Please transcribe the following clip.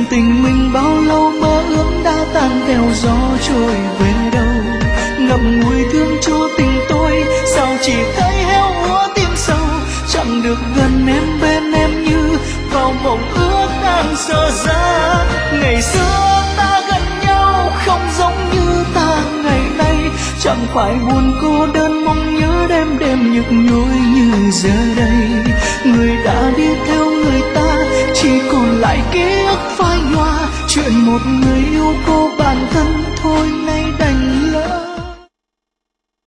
tình mình bao lâu mơ ước đã tan theo gió trôi về đâu. Ngậm ngùi thương cho tình tôi, sao chỉ thấy héo úa tim sâu. Chẳng được gần em bên em như vào mộng ước đang dở dang. Ngày xưa ta gần nhau không giống như ta ngày nay. Chẳng phải buồn cô đơn mong nhớ đêm đêm nhức nhối như giờ đây.